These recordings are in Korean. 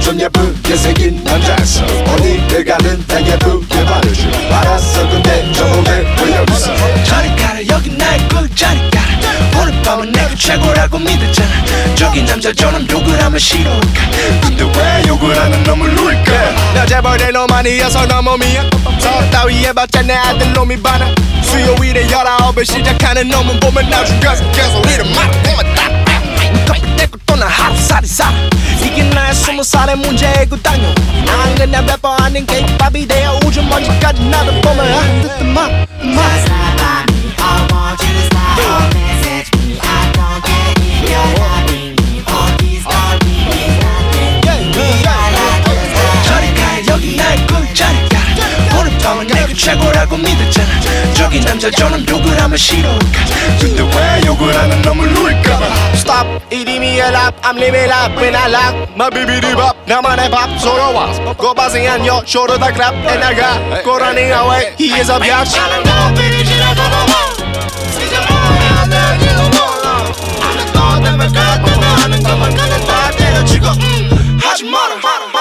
좀 예쁘게 생긴 남자였어. 어디를 가든 다 예쁘게 받아줄 알았어. 근데 저 몸에 왜 여기 있어? 저리 가라 여기 나의 꿀자리 가라. 오늘 밤은 내가 최고라고 믿었잖아. 저기 남자처럼 욕을 하면 싫어할까. 근데 왜 욕을 하는 놈을 누릴까? 나 재벌 내 놈아니어서 너무 미안. 서 따위 해봤자 내 아들 놈이 반항. 수요일에 19에 시작하는 놈은 보면 나중 가서 계속 이름 말하고만 딱 컴퓨터 떼고 또 나 하루살이 살아. 이게 나의 20살의 문제고 당연 난 그냥 래퍼 아닌 케이팝이 되어 우주먼지까지 나를 보면 안 듣던 말 저리 가 여기 나의 꿀자리 가라. 오늘 밤은 내가 최고라고 믿었잖아. 저기 남자처럼 욕을 하면 싫어할까. 근데 왜 욕을 하는 놈을 누릴까? Stop 이름이 랍 I'm living up when I lock My BBD bop 나만의 밥 서로 와 고바생한 여 shoulder the clap and I got go running away He is a bitch 나는 너비리 지나가고 이제 뭐야 내 지금 몰라 하는 거 때문에 때문에 하는 것만 가는 다 때려치고 하지 마라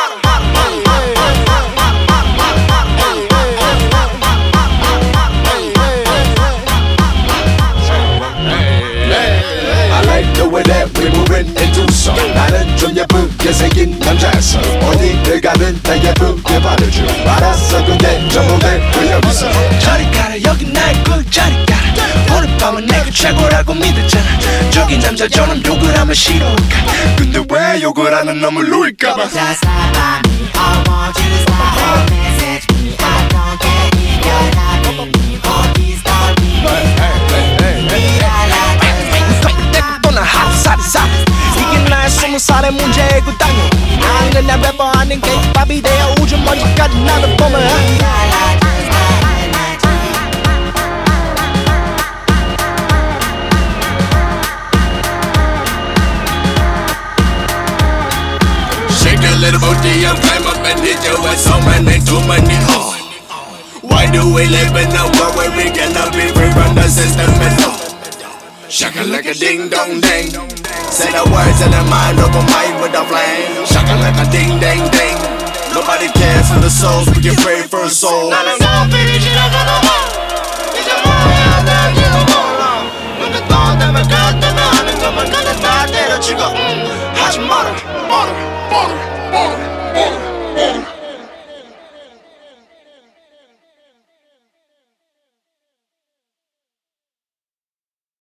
I like the way that we're moving into song. 나는 좀 예쁘게 생긴 남자였어. 어디를 가든 다 예쁘게 받아줄 알았어. 근데 저 몸에 왜 여기 있어? 저리 가라 여기 나의 꿀자리 가라. 오늘 밤은 내가 최고라고 믿었잖아. 저기 남자처럼 욕을 하면 싫어할까. 근데 왜 욕을 하는 놈을 누릴까봐? Just lie by me, I want you to stop or message me. I don't care if you're not with me or these stories. 컴퓨터 떼고 또 나 하루살이 살아. 이게 나의 20살의 문제고 당연 난 그냥 래퍼 아닌 케이팝이 되어 우주먼지까지 나를 보면 Shake a little booty and climb up and hit your ass so many too many. Why do we live in a world where we cannot be free from the system? Shaka like a ding dong ding. Say the words in the mind over mind with the flame. Shaka like a ding dang ding. Nobody cares for the souls, we get free for a soul. 나는 너비리 지나가고 이제 뭐야 내 지금 몰라 눈에 떠 때문에 때문에 하는 것만 가는 다 때려치고 하지 마라 뻔해